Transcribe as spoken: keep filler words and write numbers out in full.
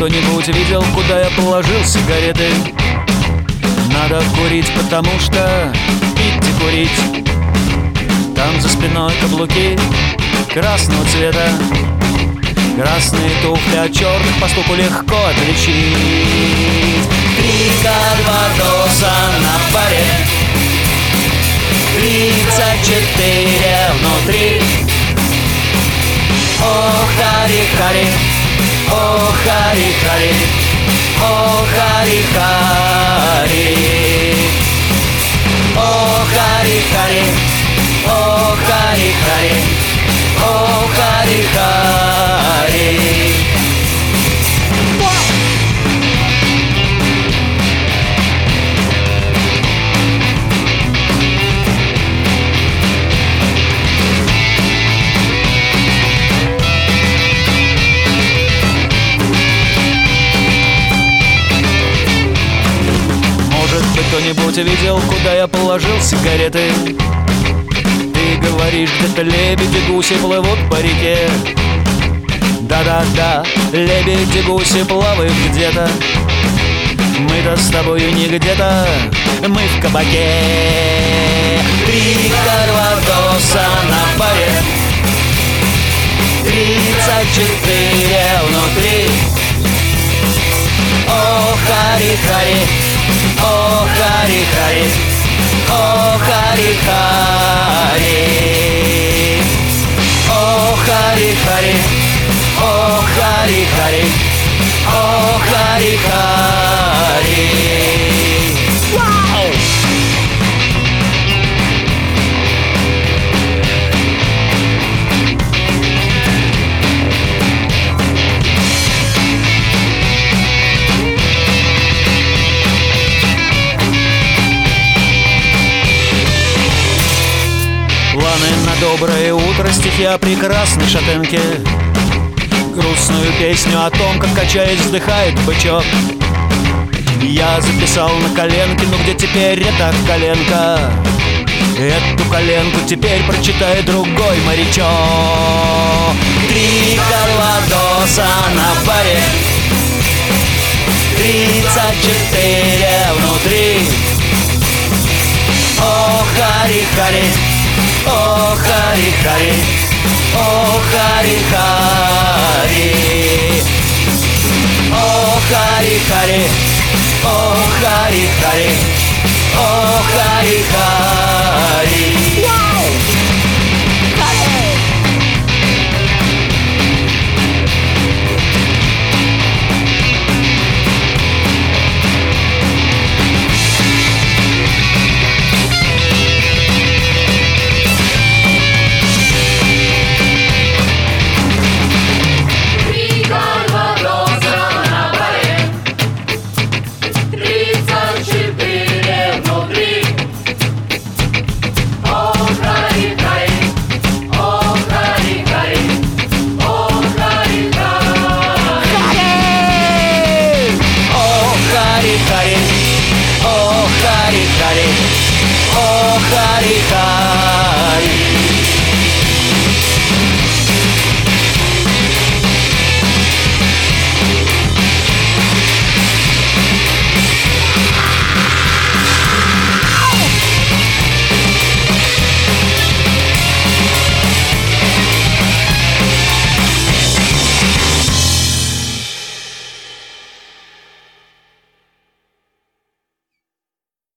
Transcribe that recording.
кто-нибудь видел, куда я положил сигареты? Надо курить, потому что идти курить. Там за спиной каблуки красного цвета. Красные туфли от черных по стуку легко отличить. Три кальвадоса на паре, тридцать четыре внутри. О, хари-хари, о, хари-хари, о, хари-хари, о, хари-хари, о, хари-хари, о, хари-хари. Кто-нибудь видел, куда я положил сигареты? Ты говоришь, где-то лебеди, гуси плывут по реке. Да-да-да, лебеди, гуси плавают где-то. Мы-то с тобою не где-то, мы в кабаке. Три кальвадоса на паре, тридцать четыре внутри. О, хари-хари, о, хари-хари, о, хари-хари, о, хари-хари, о, хари-хари, о, хари-хари. Вау! Планы на доброе утро, стихи о прекрасной шатенке. Грустную песню о том, как качаясь вздыхает бычок. Я записал на коленке, но где теперь эта коленка? Эту коленку теперь прочитает другой морячок. Три кальвадоса на паре, тридцать четыре внутри. О, хари-хари, о, хари-хари, о, хари-хари, о, хари-хари, о, хари-хари, о, хари-хари.